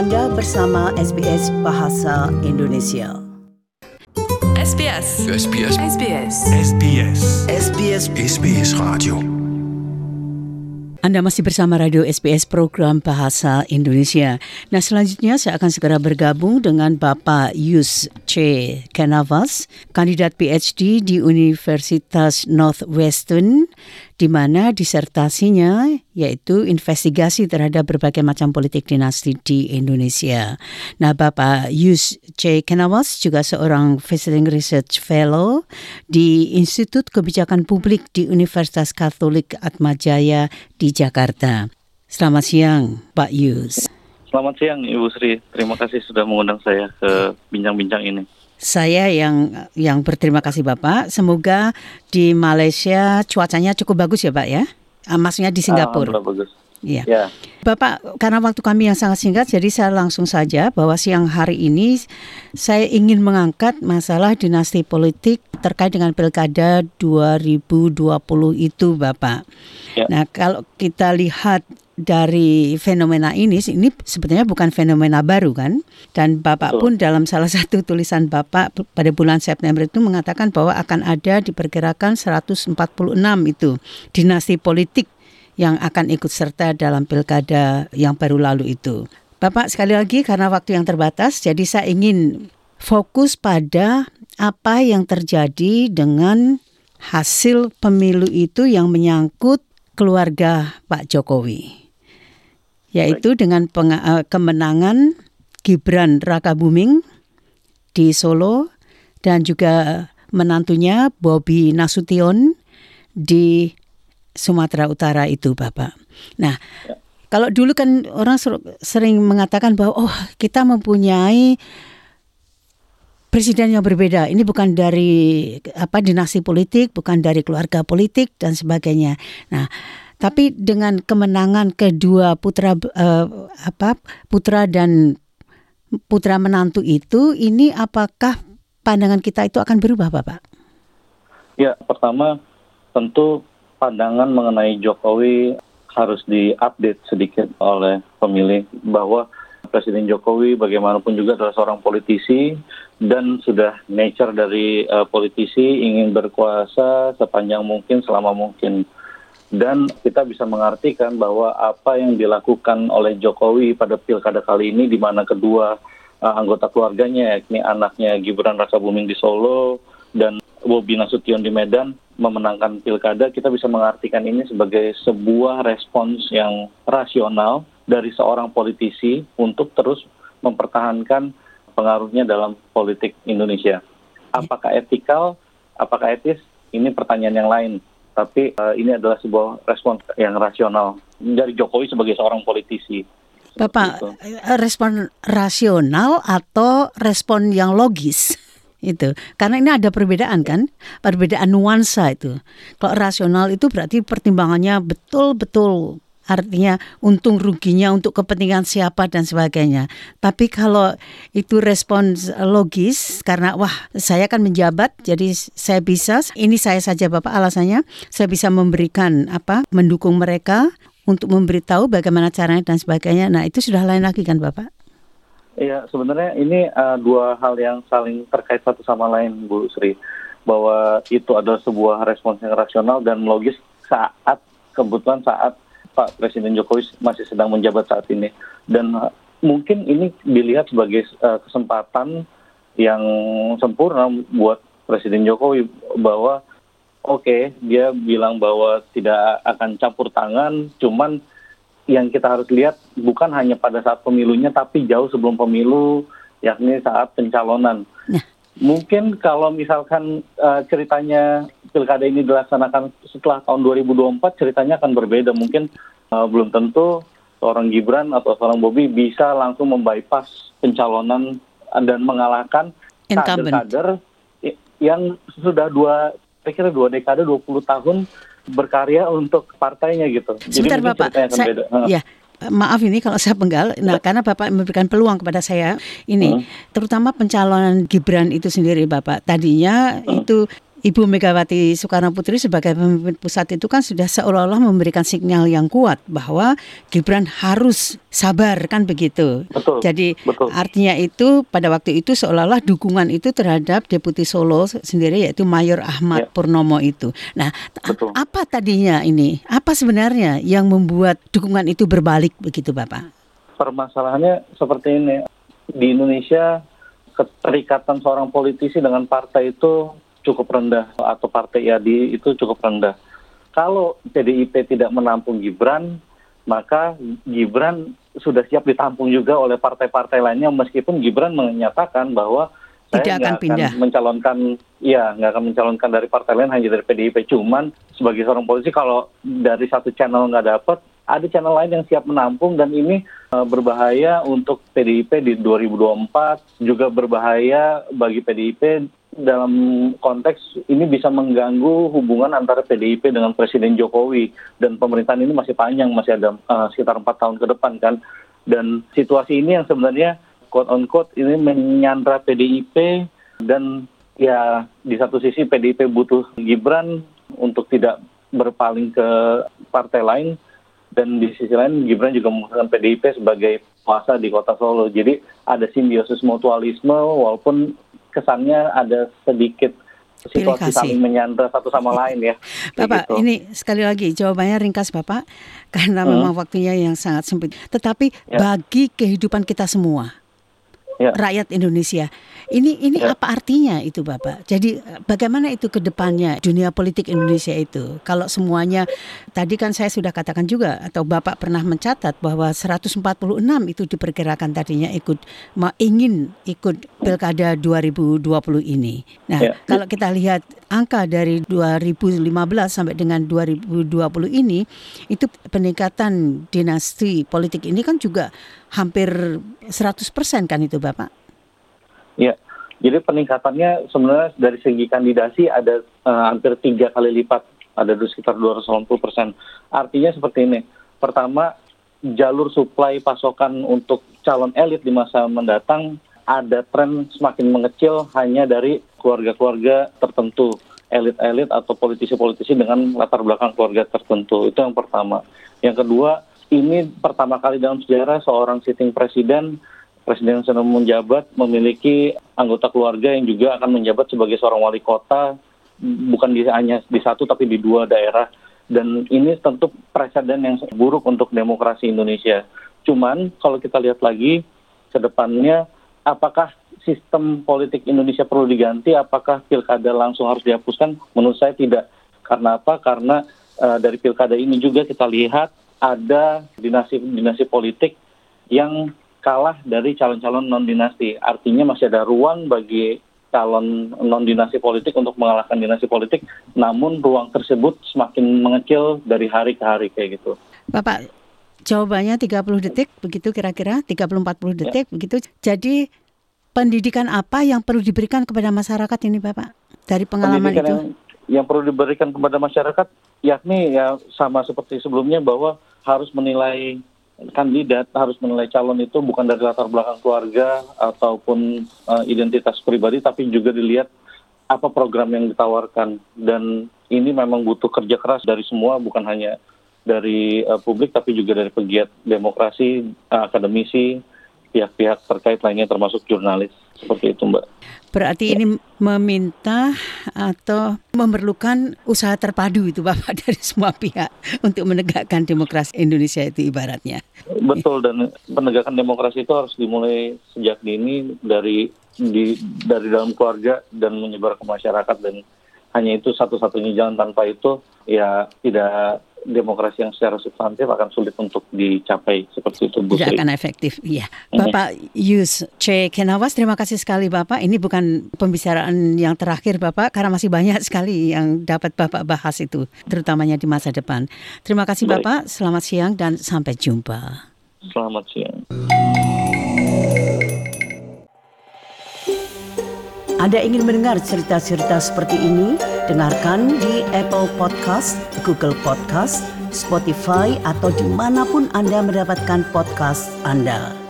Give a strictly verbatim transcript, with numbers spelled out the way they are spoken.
Anda bersama S B S Bahasa Indonesia. S B S. S B S. S B S. S B S. S B S. S B S Radio. Anda masih bersama Radio S B S Program Bahasa Indonesia. Nah, selanjutnya saya akan segera bergabung dengan Bapak Yus C. Canavas, kandidat P H D di Universitas Northwestern, di mana disertasinya yaitu investigasi terhadap berbagai macam politik dinasti di Indonesia. Nah, Bapak Yus C. Canavas juga seorang Visiting Research Fellow di Institut Kebijakan Publik di Universitas Katolik Atmajaya di Jakarta. Selamat siang, Pak Yus. Selamat siang, Ibu Sri. Terima kasih sudah mengundang saya ke bincang-bincang ini. Saya yang yang berterima kasih Bapak. Semoga di Malaysia cuacanya cukup bagus ya Pak ya. Ah, maksudnya di Singapura. Ah, bagus. Iya. Ya. Bapak, karena waktu kami yang sangat singkat, jadi saya langsung saja bahwa siang hari ini saya ingin mengangkat masalah dinasti politik terkait dengan Pilkada dua ribu dua puluh itu Bapak. Ya. Nah, kalau kita lihat dari fenomena ini, ini sebetulnya bukan fenomena baru kan? Dan Bapak Betul. pun dalam salah satu tulisan Bapak pada bulan September itu mengatakan bahwa akan ada diperkirakan seratus empat puluh enam itu dinasti politik yang akan ikut serta dalam pilkada yang baru lalu itu. Bapak, sekali lagi karena waktu yang terbatas, jadi saya ingin fokus pada apa yang terjadi dengan hasil pemilu itu yang menyangkut keluarga Pak Jokowi. Yaitu dengan peng- kemenangan Gibran Rakabuming di Solo dan juga menantunya Bobi Nasution di Sumatera Utara itu Bapak. Nah, ya. Kalau dulu kan orang sering mengatakan bahwa oh kita mempunyai presiden yang berbeda. Ini bukan dari apa dinasti politik, bukan dari keluarga politik dan sebagainya. Nah, tapi dengan kemenangan kedua putra uh, apa putra dan putra menantu itu, ini apakah pandangan kita itu akan berubah, Bapak? Ya, pertama tentu pandangan mengenai Jokowi harus diupdate sedikit oleh pemilih bahwa Presiden Jokowi bagaimanapun juga adalah seorang politisi dan sudah nature dari uh, politisi ingin berkuasa sepanjang mungkin selama mungkin. Dan kita bisa mengartikan bahwa apa yang dilakukan oleh Jokowi pada pilkada kali ini, di mana kedua uh, anggota keluarganya, yakni anaknya Gibran Rakabuming di Solo dan Bobi Nasution di Medan, memenangkan pilkada, kita bisa mengartikan ini sebagai sebuah respons yang rasional dari seorang politisi untuk terus mempertahankan pengaruhnya dalam politik Indonesia. Apakah etikal, apakah etis, ini pertanyaan yang lain. Tapi uh, ini adalah sebuah respon yang rasional dari Jokowi sebagai seorang politisi. Bapak, respon rasional atau respon yang logis? Itu karena ini ada perbedaan kan, perbedaan nuansa itu. Kalau rasional itu berarti pertimbangannya betul-betul, artinya untung ruginya untuk kepentingan siapa dan sebagainya. Tapi kalau itu respons logis karena wah saya kan menjabat jadi saya bisa, ini saya saja Bapak alasannya, saya bisa memberikan apa, mendukung mereka untuk memberitahu bagaimana caranya dan sebagainya. Nah itu sudah lain lagi kan Bapak? Iya, sebenarnya ini uh, dua hal yang saling terkait satu sama lain, Bu Sri. Bahwa itu adalah sebuah respons yang rasional dan logis saat, kebetulan saat Pak Presiden Jokowi masih sedang menjabat saat ini. Dan uh, mungkin ini dilihat sebagai uh, kesempatan yang sempurna buat Presiden Jokowi bahwa oke, okay, dia bilang bahwa tidak akan campur tangan, cuman yang kita harus lihat bukan hanya pada saat pemilunya, tapi jauh sebelum pemilu, yakni saat pencalonan. Nah. Mungkin kalau misalkan uh, ceritanya pilkada ini dilaksanakan setelah tahun dua ribu dua puluh empat, ceritanya akan berbeda. Mungkin uh, belum tentu seorang Gibran atau seorang Bobi bisa langsung membypass pencalonan dan mengalahkan kader-kader yang sudah dua, saya kira dua dekade, dua puluh tahun berkarya untuk partainya gitu. Sebentar Jadi Bapak, saya, ya, maaf ini kalau saya penggal, nah karena Bapak memberikan peluang kepada saya ini, hmm. terutama pencalonan Gibran itu sendiri Bapak. Tadinya hmm. itu Ibu Megawati Soekarnoputri sebagai pemimpin pusat itu kan sudah seolah-olah memberikan sinyal yang kuat bahwa Gibran harus sabar, kan begitu. Betul. Jadi betul. artinya itu pada waktu itu seolah-olah dukungan itu terhadap Deputi Solo sendiri yaitu Mayor Ahmad ya. Purnomo itu. Nah, betul. Apa tadinya ini? Apa sebenarnya yang membuat dukungan itu berbalik begitu, Bapak? Permasalahannya seperti ini. Di Indonesia keterikatan seorang politisi dengan partai itu cukup rendah, atau partai I A D I itu cukup rendah. Kalau P D I P tidak menampung Gibran, maka Gibran sudah siap ditampung juga oleh partai-partai lainnya, meskipun Gibran menyatakan bahwa tidak saya akan nggak pindah. akan mencalonkan, ya nggak akan mencalonkan dari partai lain, hanya dari P D I P. Cuman sebagai seorang politisi, kalau dari satu channel nggak dapat, ada channel lain yang siap menampung, dan ini uh, berbahaya untuk P D I P di dua ribu dua puluh empat, juga berbahaya bagi P D I P dalam konteks ini bisa mengganggu hubungan antara P D I P dengan Presiden Jokowi, dan pemerintahan ini masih panjang, masih ada uh, sekitar empat tahun ke depan kan, dan situasi ini yang sebenarnya quote on quote ini menyandra P D I P, dan ya di satu sisi P D I P butuh Gibran untuk tidak berpaling ke partai lain, dan di sisi lain Gibran juga membutuhkan P D I P sebagai kuasa di kota Solo. Jadi ada simbiosis mutualisme, walaupun kesannya ada sedikit situasi saling menyandra satu sama lain ya. Bapak, gitu. Ini sekali lagi jawabannya ringkas Bapak, karena hmm. memang waktunya yang sangat sempit. Tetapi ya. Bagi kehidupan kita semua, ya. Rakyat Indonesia, ini ini ya. Apa artinya itu Bapak? Jadi bagaimana itu ke depannya dunia politik Indonesia itu? Kalau semuanya, tadi kan saya sudah katakan juga, atau Bapak pernah mencatat bahwa seratus empat puluh enam itu diperkirakan tadinya ikut, ingin ikut Pilkada dua ribu dua puluh ini. Nah, ya. Kalau kita lihat angka dari dua ribu lima belas sampai dengan dua ribu dua puluh ini, itu peningkatan dinasti politik ini kan juga hampir seratus persen kan itu Bapak? Ya, jadi peningkatannya sebenarnya dari segi kandidasi ada uh, hampir tiga kali lipat, ada sekitar dua ratus delapan puluh persen. Artinya seperti ini, pertama jalur suplai pasokan untuk calon elit di masa mendatang ada tren semakin mengecil hanya dari keluarga-keluarga tertentu, elit-elit atau politisi-politisi dengan latar belakang keluarga tertentu. Itu yang pertama. Yang kedua, ini pertama kali dalam sejarah seorang sitting presiden Presiden yang sedang menjabat memiliki anggota keluarga yang juga akan menjabat sebagai seorang wali kota, bukan di, hanya di satu tapi di dua daerah. Dan ini tentu presiden yang buruk untuk demokrasi Indonesia. Cuman kalau kita lihat lagi ke depannya, apakah sistem politik Indonesia perlu diganti? Apakah pilkada langsung harus dihapuskan? Menurut saya tidak. Karena apa? Karena uh, dari pilkada ini juga kita lihat ada dinasti-dinasti politik yang kalah dari calon-calon non-dinasti. Artinya masih ada ruang bagi calon non-dinasti politik untuk mengalahkan dinasti politik, namun ruang tersebut semakin mengecil dari hari ke hari kayak gitu. Bapak, jawabannya tiga puluh detik, begitu kira-kira, tiga puluh sampai empat puluh detik, ya. Begitu. Jadi pendidikan apa yang perlu diberikan kepada masyarakat ini Bapak, dari pengalaman pendidikan itu? Yang, yang perlu diberikan kepada masyarakat, yakni ya sama seperti sebelumnya, bahwa harus menilai kandidat, harus menilai calon itu bukan dari latar belakang keluarga ataupun uh, identitas pribadi, tapi juga dilihat apa program yang ditawarkan. Dan ini memang butuh kerja keras dari semua, bukan hanya dari uh, publik, tapi juga dari pegiat demokrasi, uh, akademisi, pihak-pihak terkait lainnya termasuk jurnalis. Seperti itu Mbak. Berarti ini meminta atau memerlukan usaha terpadu itu Bapak dari semua pihak untuk menegakkan demokrasi Indonesia itu ibaratnya. Betul, dan penegakan demokrasi itu harus dimulai sejak dini dari di, dari dalam keluarga dan menyebar ke masyarakat, dan hanya itu satu-satunya jalan. Tanpa itu ya tidak, demokrasi yang secara substantif akan sulit untuk dicapai, seperti itu Bu Sri. Tidak akan efektif, iya. Bapak Yus C. Kenawas, terima kasih sekali Bapak. Ini bukan pembicaraan yang terakhir Bapak, karena masih banyak sekali yang dapat Bapak bahas itu, terutamanya di masa depan. Terima kasih Baik. Bapak, selamat siang dan sampai jumpa. Selamat siang. Anda ingin mendengar cerita-cerita seperti ini? Dengarkan di Apple Podcast, Google Podcast, Spotify, atau dimanapun Anda mendapatkan podcast Anda.